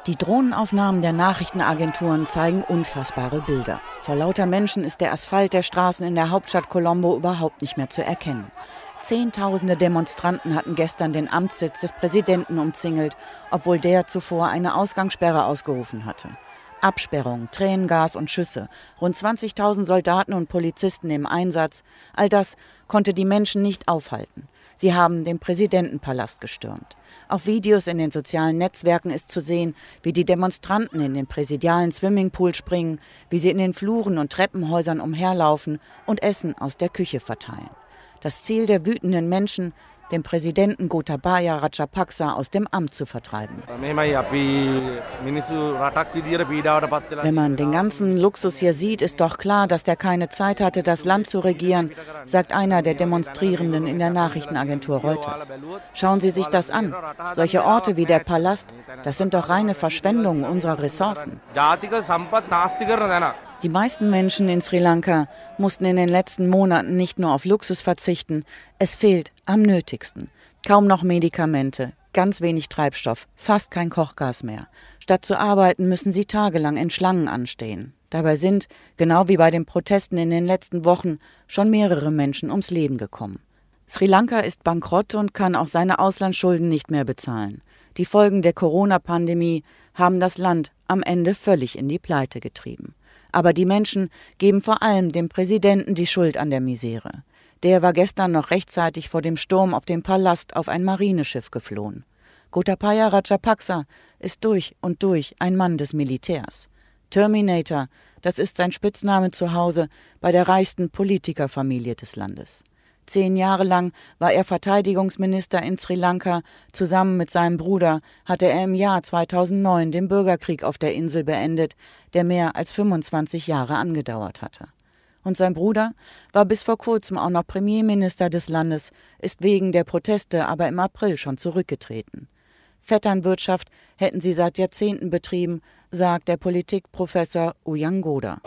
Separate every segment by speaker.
Speaker 1: Die Drohnenaufnahmen der Nachrichtenagenturen zeigen unfassbare Bilder. Vor lauter Menschen ist der Asphalt der Straßen in der Hauptstadt Colombo überhaupt nicht mehr zu erkennen. Zehntausende Demonstranten hatten gestern den Amtssitz des Präsidenten umzingelt, obwohl der zuvor eine Ausgangssperre ausgerufen hatte. Absperrung, Tränengas und Schüsse, rund 20.000 Soldaten und Polizisten im Einsatz, all das konnte die Menschen nicht aufhalten. Sie haben den Präsidentenpalast gestürmt. Auf Videos in den sozialen Netzwerken ist zu sehen, wie die Demonstranten in den präsidialen Swimmingpool springen, wie sie in den Fluren und Treppenhäusern umherlaufen und Essen aus der Küche verteilen. Das Ziel der wütenden Menschen, den Präsidenten Gotabaya Rajapaksa aus dem Amt zu vertreiben. Wenn man den ganzen Luxus hier sieht, ist doch klar, dass der keine Zeit hatte, das Land zu regieren, sagt einer der Demonstrierenden in der Nachrichtenagentur Reuters. Schauen Sie sich das an. Solche Orte wie der Palast, das sind doch reine Verschwendung unserer Ressourcen. Die meisten Menschen in Sri Lanka mussten in den letzten Monaten nicht nur auf Luxus verzichten, es fehlt am nötigsten. Kaum noch Medikamente, ganz wenig Treibstoff, fast kein Kochgas mehr. Statt zu arbeiten, müssen sie tagelang in Schlangen anstehen. Dabei sind, genau wie bei den Protesten in den letzten Wochen, schon mehrere Menschen ums Leben gekommen. Sri Lanka ist bankrott und kann auch seine Auslandsschulden nicht mehr bezahlen. Die Folgen der Corona-Pandemie haben das Land am Ende völlig in die Pleite getrieben. Aber die Menschen geben vor allem dem Präsidenten die Schuld an der Misere. Der war gestern noch rechtzeitig vor dem Sturm auf den Palast auf ein Marineschiff geflohen. Gotabaya Rajapaksa ist durch und durch ein Mann des Militärs. Terminator, das ist sein Spitzname zu Hause bei der reichsten Politikerfamilie des Landes. 10 Jahre lang war er Verteidigungsminister in Sri Lanka. Zusammen mit seinem Bruder hatte er im Jahr 2009 den Bürgerkrieg auf der Insel beendet, der mehr als 25 Jahre angedauert hatte. Und sein Bruder war bis vor kurzem auch noch Premierminister des Landes, ist wegen der Proteste aber im April schon zurückgetreten. Vetternwirtschaft hätten sie seit Jahrzehnten betrieben, sagt der Politikprofessor Uyangoda.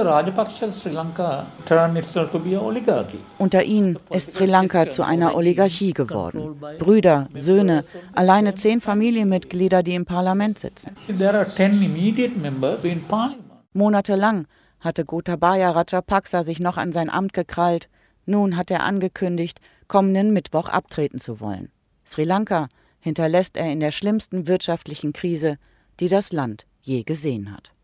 Speaker 1: Unter ihnen ist Sri Lanka zu einer Oligarchie geworden. Brüder, Söhne, alleine 10 Familienmitglieder, die im Parlament sitzen. Monatelang hatte Gotabaya Rajapaksa sich noch an sein Amt gekrallt. Nun hat er angekündigt, kommenden Mittwoch abtreten zu wollen. Sri Lanka hinterlässt er in der schlimmsten wirtschaftlichen Krise, die das Land je gesehen hat.